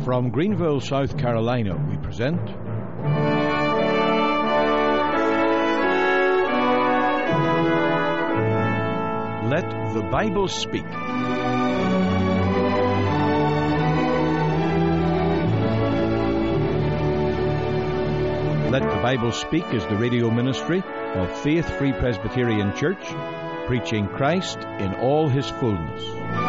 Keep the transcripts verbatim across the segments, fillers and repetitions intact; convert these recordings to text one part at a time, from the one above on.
From Greenville, South Carolina, we present Let the Bible Speak. Let the Bible Speak is the radio ministry of Faith Free Presbyterian Church, preaching Christ in all His fullness.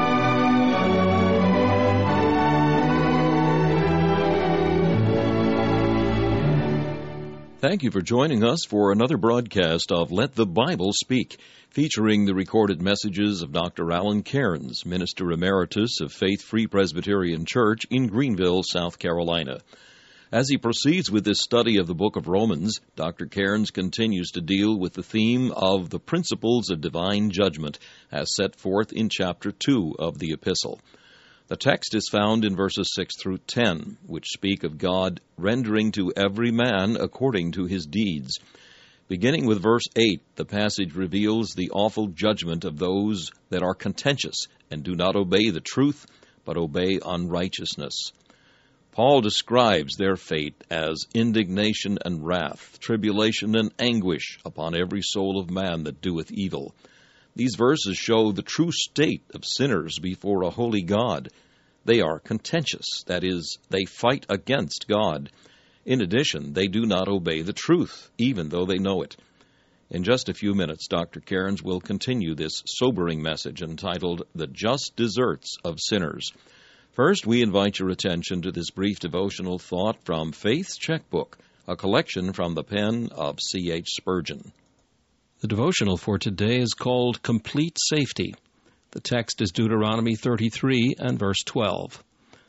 Thank you for joining us for another broadcast of Let the Bible Speak, featuring the recorded messages of Doctor Alan Cairns, Minister Emeritus of Faith Free Presbyterian Church in Greenville, South Carolina. As he proceeds with this study of the book of Romans, Doctor Cairns continues to deal with the theme of the principles of divine judgment as set forth in chapter two of the epistle. The text is found in verses six through ten, which speak of God rendering to every man according to his deeds. Beginning with verse eight, the passage reveals the awful judgment of those that are contentious and do not obey the truth, but obey unrighteousness. Paul describes their fate as indignation and wrath, tribulation and anguish upon every soul of man that doeth evil. These verses show the true state of sinners before a holy God. They are contentious, that is, they fight against God. In addition, they do not obey the truth, even though they know it. In just a few minutes, Doctor Cairns will continue this sobering message entitled, The Just Deserts of Sinners. First, we invite your attention to this brief devotional thought from Faith's Checkbook, a collection from the pen of C H Spurgeon. The devotional for today is called Complete Safety. The text is Deuteronomy thirty-three and verse twelve.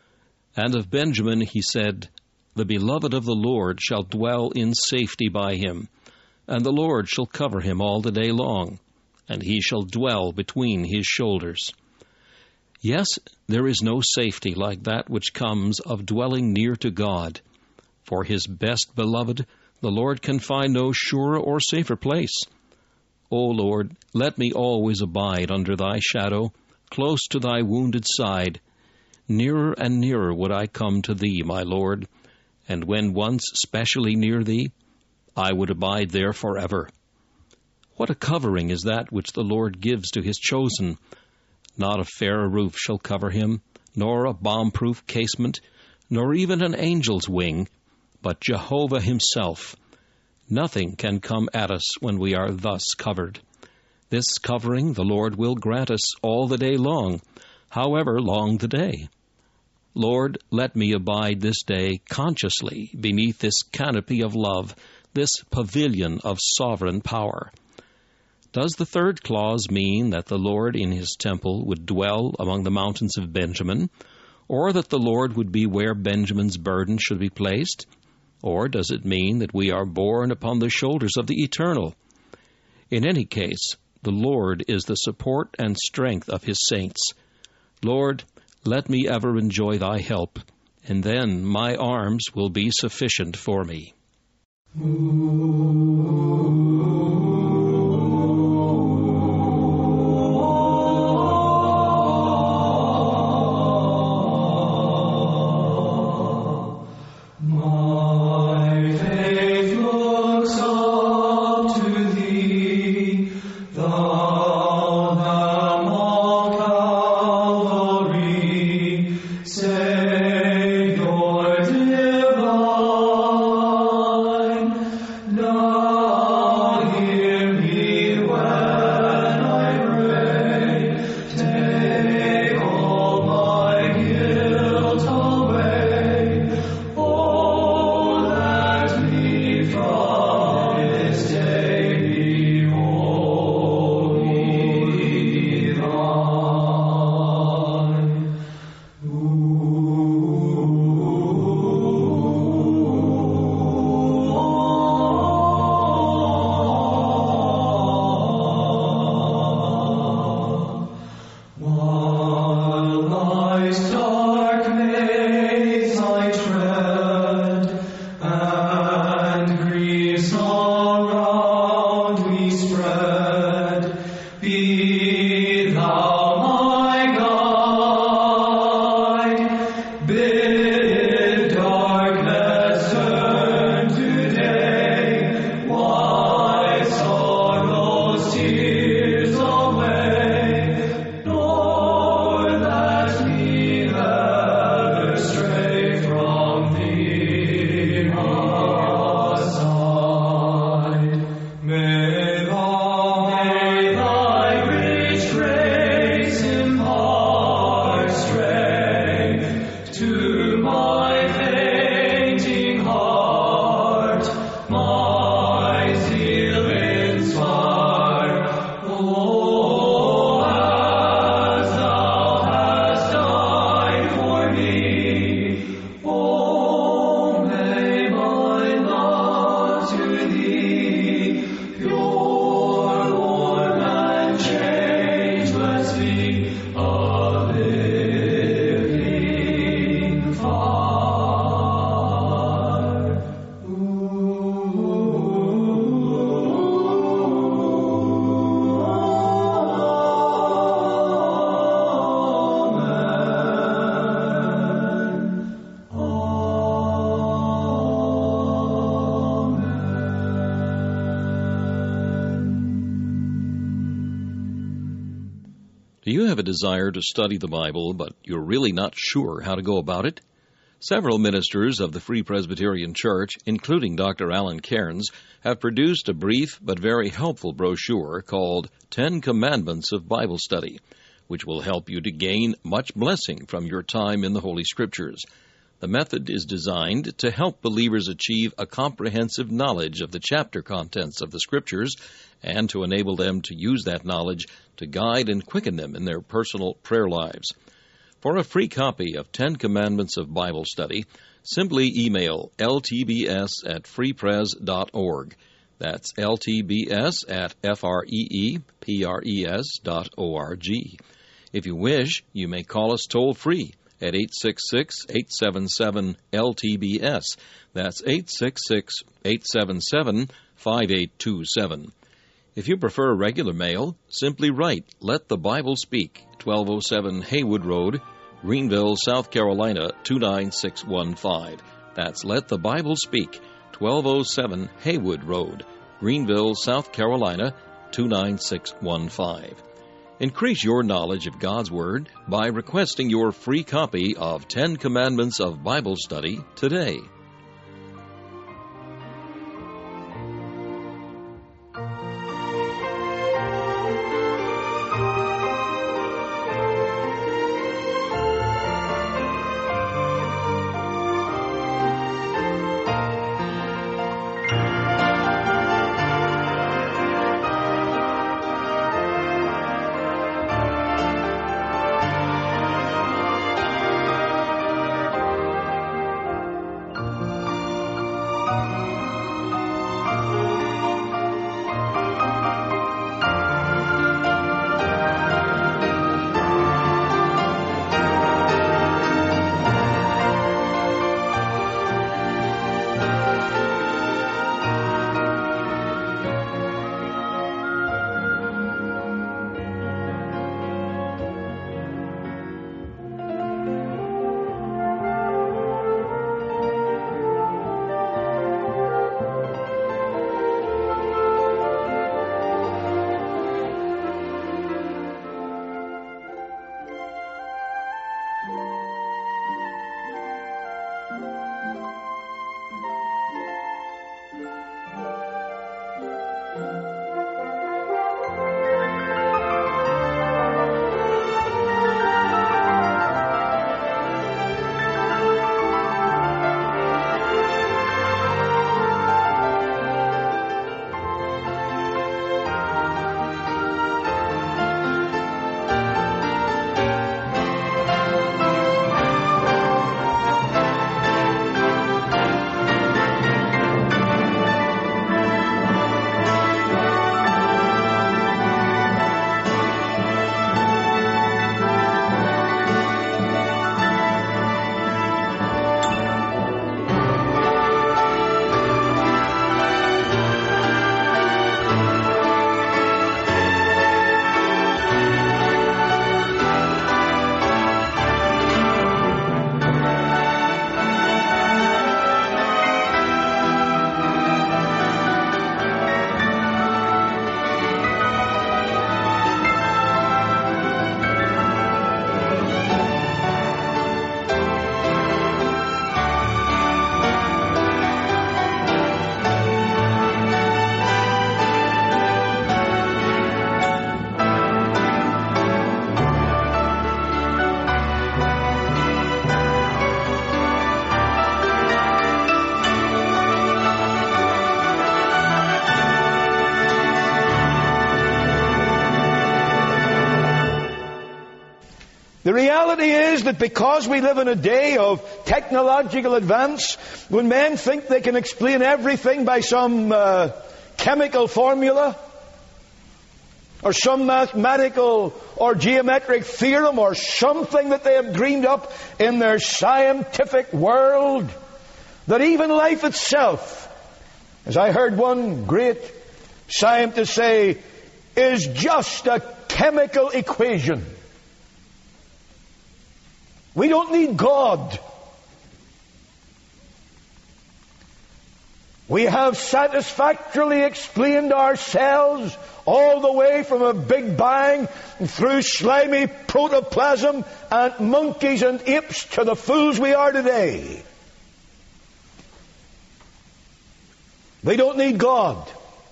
And of Benjamin he said, The beloved of the Lord shall dwell in safety by him, and the Lord shall cover him all the day long, and he shall dwell between his shoulders. Yes, there is no safety like that which comes of dwelling near to God. For his best beloved, the Lord can find no surer or safer place. O Lord, let me always abide under thy shadow, close to thy wounded side. Nearer and nearer would I come to thee, my Lord, and when once specially near thee, I would abide there forever. What a covering is that which the Lord gives to his chosen! Not a fair roof shall cover him, nor a bomb-proof casement, nor even an angel's wing, but Jehovah himself. Nothing can come at us when we are thus covered. This covering the Lord will grant us all the day long, however long the day. Lord, let me abide this day consciously beneath this canopy of love, this pavilion of sovereign power. Does the third clause mean that the Lord in his temple would dwell among the mountains of Benjamin, or that the Lord would be where Benjamin's burden should be placed? Or does it mean that we are borne upon the shoulders of the Eternal? In any case, the Lord is the support and strength of his saints. Lord, let me ever enjoy thy help, and then my arms will be sufficient for me. No. Do you have a desire to study the Bible, but you're really not sure how to go about it? Several ministers of the Free Presbyterian Church, including Doctor Alan Cairns, have produced a brief but very helpful brochure called Ten Commandments of Bible Study, which will help you to gain much blessing from your time in the Holy Scriptures. The method is designed to help believers achieve a comprehensive knowledge of the chapter contents of the Scriptures and to enable them to use that knowledge to guide and quicken them in their personal prayer lives. For a free copy of Ten Commandments of Bible Study, simply email L T B S at freepres dot org. That's L T B S at F R E E P R E S dot O R G. If you wish, you may call us toll-free at eight six six, eight seven seven, L T B S. That's eight six six, eight seven seven, five eight two seven. If you prefer regular mail, simply write Let the Bible Speak, twelve oh seven Haywood Road, Greenville, South Carolina, two nine six one five. That's Let the Bible Speak, twelve oh seven Haywood Road, Greenville, South Carolina, two nine six one five. Increase your knowledge of God's Word by requesting your free copy of Ten Commandments of Bible Study today. reality is that because we live in a day of technological advance, when men think they can explain everything by some uh, chemical formula, or some mathematical or geometric theorem, or something that they have dreamed up in their scientific world, that even life itself, as I heard one great scientist say, is just a chemical equation. We don't need God. We have satisfactorily explained ourselves all the way from a big bang through slimy protoplasm and monkeys and apes to the fools we are today. We don't need God.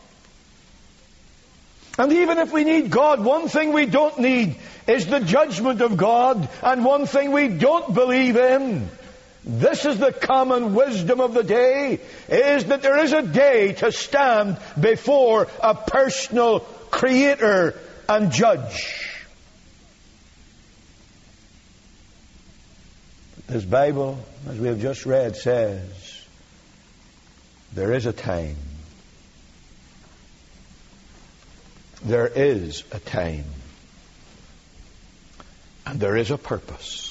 And even if we need God, one thing we don't need is the judgment of God, and one thing we don't believe in, this is the common wisdom of the day, is that there is a day to stand before a personal Creator and Judge. This Bible, as we have just read, says there is a time. There is a time. And there is a purpose.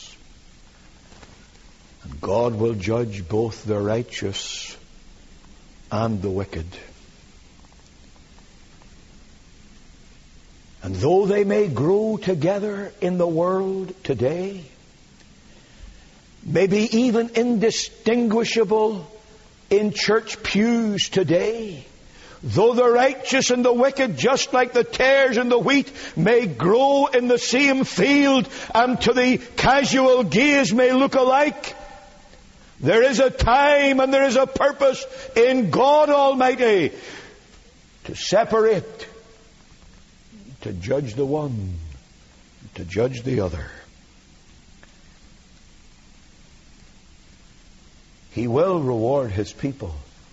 And God will judge both the righteous and the wicked. And though they may grow together in the world today, maybe even indistinguishable in church pews today, though the righteous and the wicked, just like the tares and the wheat, may grow in the same field and to the casual gaze may look alike, there is a time and there is a purpose in God Almighty to separate, to judge the one, to judge the other. He will reward His people,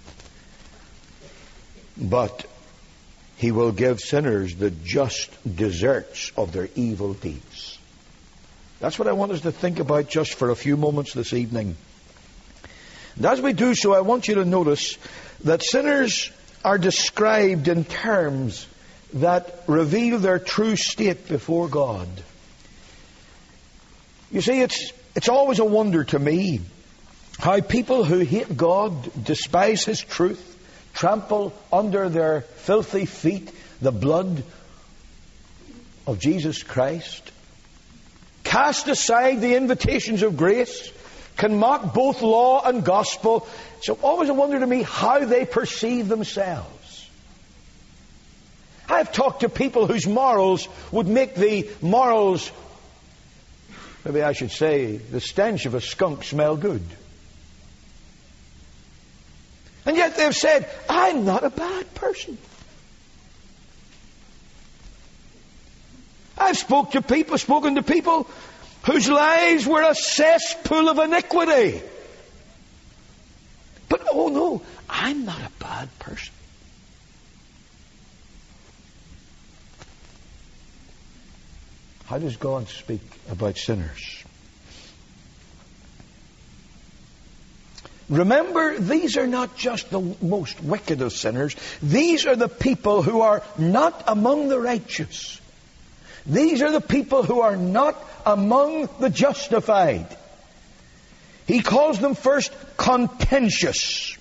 but He will give sinners the just deserts of their evil deeds. That's what I want us to think about just for a few moments this evening. And as we do so, I want you to notice that sinners are described in terms that reveal their true state before God. You see, it's it's always a wonder to me how people who hate God, despise His truth, trample under their filthy feet the blood of Jesus Christ, cast aside the invitations of grace, can mock both law and gospel. It's always a wonder to me how they perceive themselves. I've talked to people whose morals would make the morals, maybe I should say, the stench of a skunk smell good. And yet they've said, I'm not a bad person. I've spoke to people, spoken to people whose lives were a cesspool of iniquity. But oh no, I'm not a bad person. How does God speak about sinners? Remember, these are not just the most wicked of sinners. These are the people who are not among the righteous. These are the people who are not among the justified. He calls them first contentious.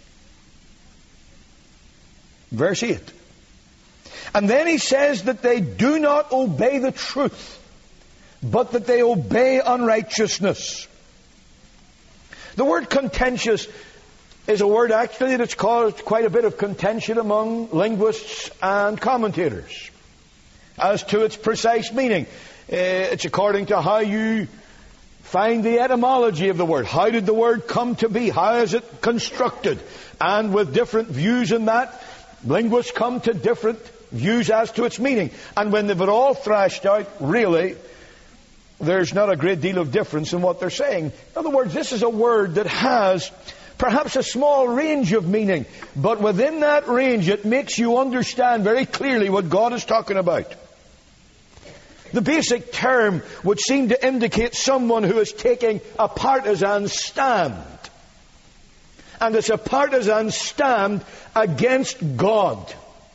Verse eight. And then he says that they do not obey the truth, but that they obey unrighteousness. The word contentious is a word actually that's caused quite a bit of contention among linguists and commentators as to its precise meaning. Uh, it's according to how you find the etymology of the word. How did the word come to be? How is it constructed? And with different views in that, linguists come to different views as to its meaning. And when they've it all thrashed out, really, there's not a great deal of difference in what they're saying. In other words, this is a word that has perhaps a small range of meaning, but within that range it makes you understand very clearly what God is talking about. The basic term would seem to indicate someone who is taking a partisan stand. And it's a partisan stand against God.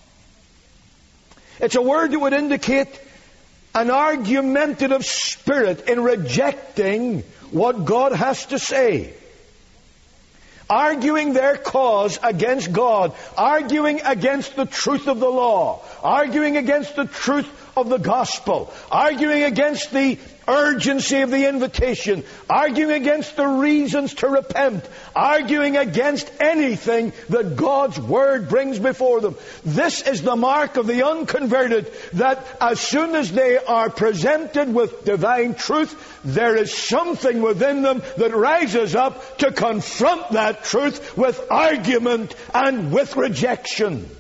It's a word that would indicate an argumentative spirit in rejecting what God has to say. Arguing their cause against God. Arguing against the truth of the law. Arguing against the truth of the gospel. Arguing against the urgency of the invitation. Arguing against the reasons to repent. Arguing against anything that God's Word brings before them. This is the mark of the unconverted, that as soon as they are presented with divine truth, there is something within them that rises up to confront that truth with argument and with rejection.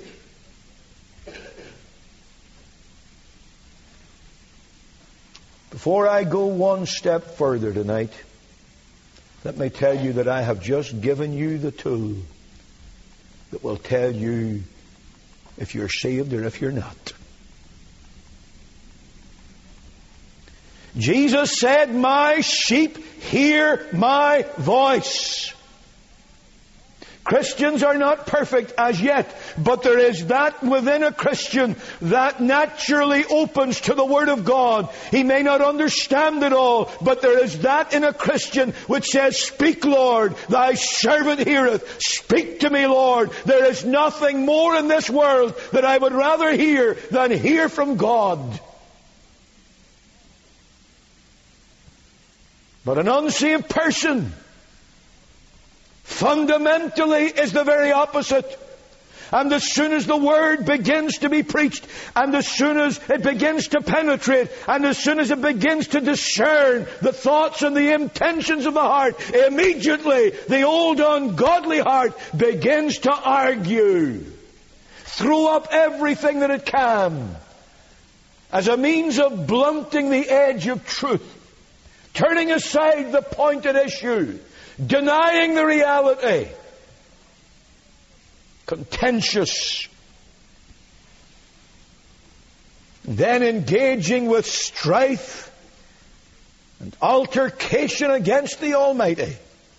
Before I go one step further tonight, let me tell you that I have just given you the tool that will tell you if you're saved or if you're not. Jesus said, "My sheep hear my voice." Christians are not perfect as yet, but there is that within a Christian that naturally opens to the Word of God. He may not understand it all, but there is that in a Christian which says, "Speak, Lord, thy servant heareth. Speak to me, Lord." There is nothing more in this world that I would rather hear than hear from God. But an unsaved person fundamentally is the very opposite. And as soon as the Word begins to be preached, and as soon as it begins to penetrate, and as soon as it begins to discern the thoughts and the intentions of the heart, immediately the old ungodly heart begins to argue, throw up everything that it can as a means of blunting the edge of truth, turning aside the point at issue, denying the reality, contentious, then engaging with strife and altercation against the Almighty.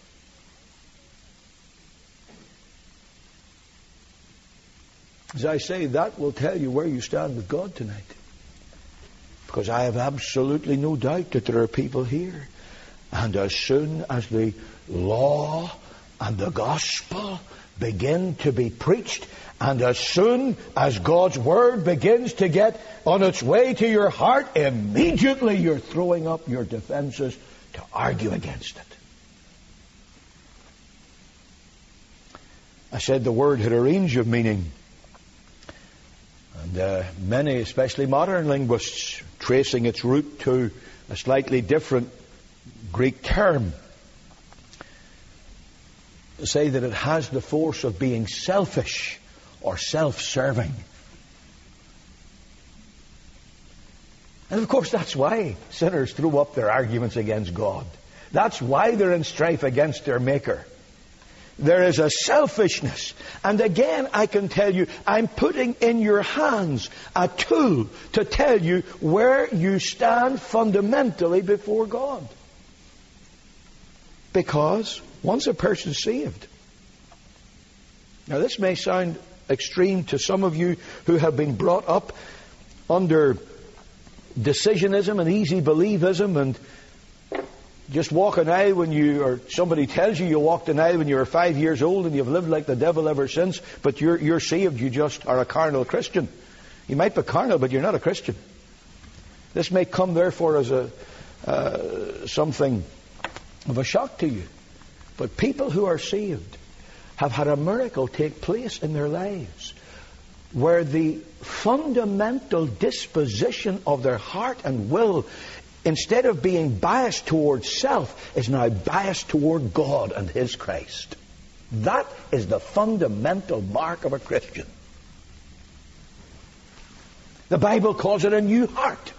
As I say, that will tell you where you stand with God tonight. Because I have absolutely no doubt that there are people here, and as soon as the law and the gospel begin to be preached, and as soon as God's Word begins to get on its way to your heart, immediately you're throwing up your defenses to argue against it. I said the word had a range of meaning. And uh, many, especially modern linguists, tracing its root to a slightly different Greek term, say that it has the force of being selfish or self-serving. And of course that's why sinners throw up their arguments against God. That's why they're in strife against their Maker. There is a selfishness. And again, I can tell you, I'm putting in your hands a tool to tell you where you stand fundamentally before God. Because once a person's saved, now this may sound extreme to some of you who have been brought up under decisionism and easy believism, and just walk an aisle when you, or somebody tells you you walked an aisle when you were five years old and you've lived like the devil ever since, but you're, you're saved, you just are a carnal Christian. You might be carnal, but you're not a Christian. This may come therefore as a uh, something of a shock to you. But people who are saved have had a miracle take place in their lives where the fundamental disposition of their heart and will, instead of being biased towards self, is now biased toward God and His Christ. That is the fundamental mark of a Christian. The Bible calls it a new heart.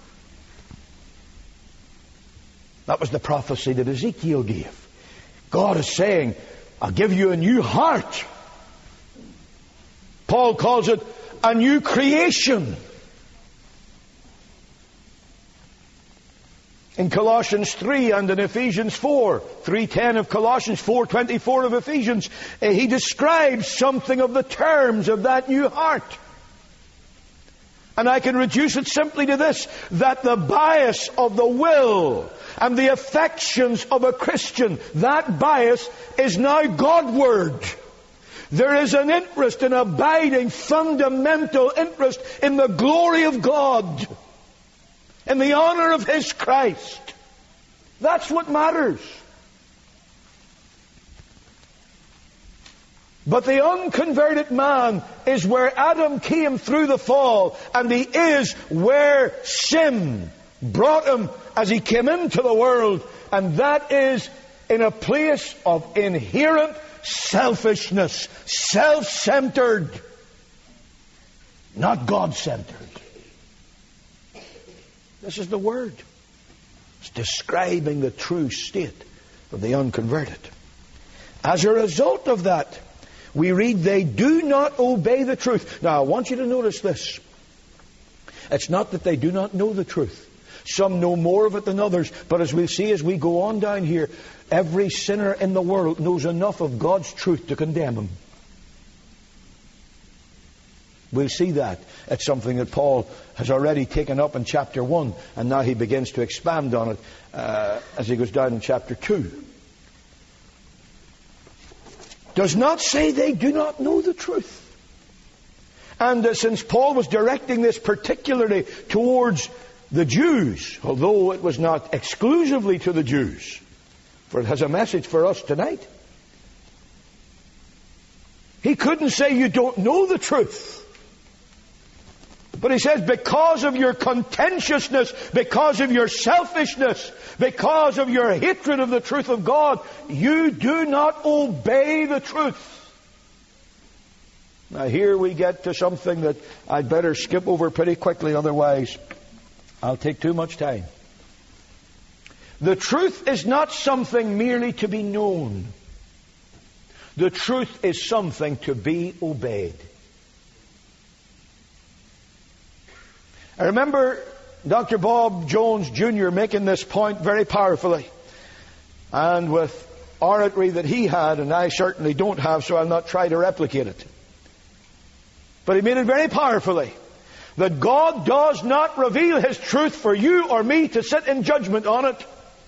That was the prophecy that Ezekiel gave. God is saying, I'll give you a new heart. Paul calls it a new creation. In Colossians three and in Ephesians four, three ten of Colossians, four twenty-four of Ephesians, he describes something of the terms of that new heart. And I can reduce it simply to this, that the bias of the will and the affections of a Christian, that bias is now Godward. There is an interest, an abiding, fundamental interest in the glory of God, in the honor of His Christ. That's what matters. But the unconverted man is where Adam came through the fall, and he is where sin brought him as he came into the world, and that is in a place of inherent selfishness, self-centered, not God-centered. This is the Word. It's describing the true state of the unconverted. As a result of that, we read, they do not obey the truth. Now, I want you to notice this. It's not that they do not know the truth. Some know more of it than others. But as we'll see as we go on down here, every sinner in the world knows enough of God's truth to condemn him. We'll see that. It's something that Paul has already taken up in chapter one, and now he begins to expand on it uh, as he goes down in chapter two. Does not say they do not know the truth. And uh, since Paul was directing this particularly towards the Jews, although it was not exclusively to the Jews, for it has a message for us tonight, he couldn't say you don't know the truth. But he says, because of your contentiousness, because of your selfishness, because of your hatred of the truth of God, you do not obey the truth. Now here we get to something that I'd better skip over pretty quickly, otherwise I'll take too much time. The truth is not something merely to be known. The truth is something to be obeyed. I remember Doctor Bob Jones Junior making this point very powerfully. And with oratory that he had, and I certainly don't have, so I'll not try to replicate it. But he made it very powerfully. That God does not reveal His truth for you or me to sit in judgment on it.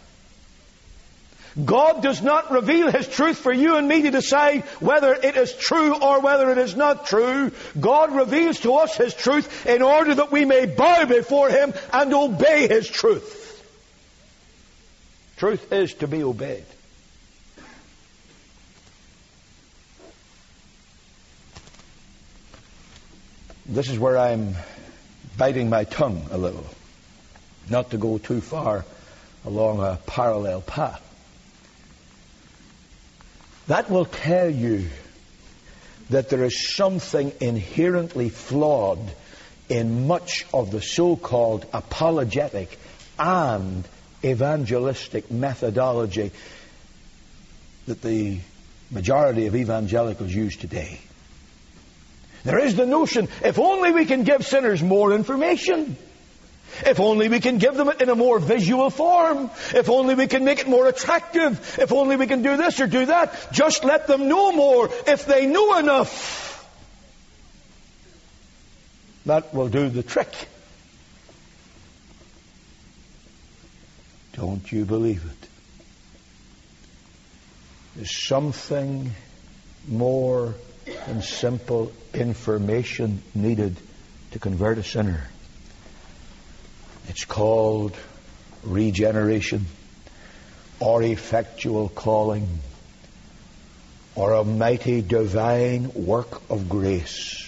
God does not reveal His truth for you and me to decide whether it is true or whether it is not true. God reveals to us His truth in order that we may bow before Him and obey His truth. Truth is to be obeyed. This is where I'm biting my tongue a little, not to go too far along a parallel path. That will tell you that there is something inherently flawed in much of the so-called apologetic and evangelistic methodology that the majority of evangelicals use today. There is the notion, if only we can give sinners more information. If only we can give them it in a more visual form. If only we can make it more attractive. If only we can do this or do that. Just let them know more. If they know enough, that will do the trick. Don't you believe it? There's something more than simple information needed to convert a sinner. It's called regeneration, or effectual calling, or a mighty divine work of grace,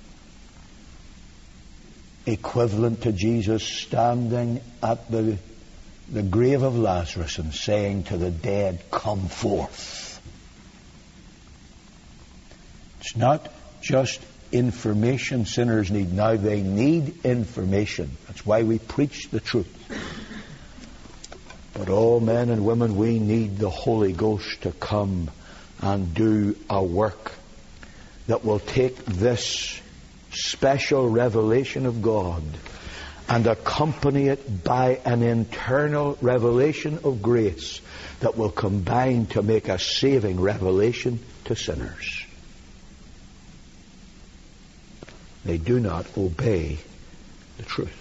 equivalent to Jesus standing at the, the grave of Lazarus and saying to the dead, "Come forth." It's not just information sinners need. Now they need information. That's why we preach the truth. But all men and women, we need the Holy Ghost to come and do a work that will take this special revelation of God and accompany it by an internal revelation of grace that will combine to make a saving revelation to sinners. They do not obey the truth.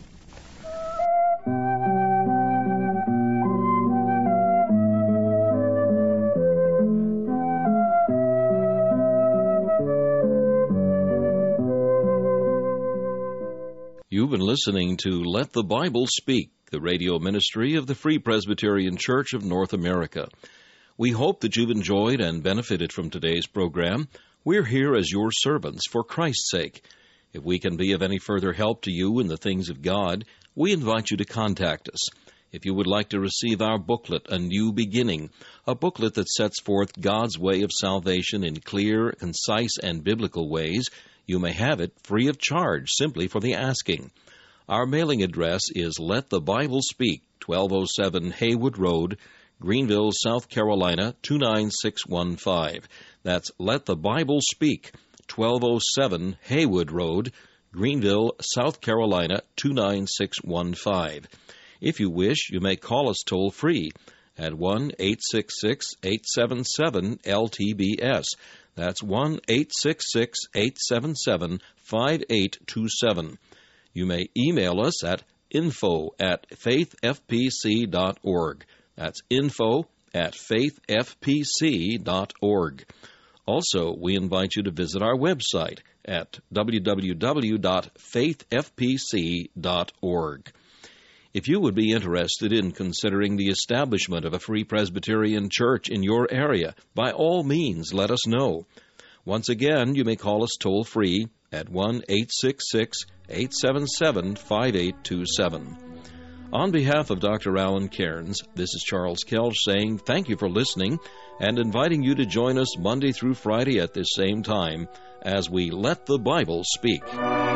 You've been listening to Let the Bible Speak, the radio ministry of the Free Presbyterian Church of North America. We hope that you've enjoyed and benefited from today's program. We're here as your servants for Christ's sake. If we can be of any further help to you in the things of God, we invite you to contact us. If you would like to receive our booklet, A New Beginning, a booklet that sets forth God's way of salvation in clear, concise, and biblical ways, you may have it free of charge simply for the asking. Our mailing address is Let the Bible Speak, twelve oh seven Haywood Road, Greenville, South Carolina, two nine six one five. That's Let the Bible Speak, twelve oh seven Haywood Road, Greenville, South Carolina, two nine six one five. If you wish, you may call us toll-free at one eight six six, eight seven seven, L T B S. That's one eight six six, eight seven seven, five eight two seven. You may email us at info at faith f p c dot org. That's info at faith f p c dot org. Also, we invite you to visit our website at w w w dot faith f p c dot org. If you would be interested in considering the establishment of a Free Presbyterian Church in your area, by all means, let us know. Once again, you may call us toll-free at one eight six six, eight seven seven, five eight two seven. On behalf of Doctor Alan Cairns, this is Charles Kelch saying thank you for listening and inviting you to join us Monday through Friday at this same time as we Let the Bible Speak.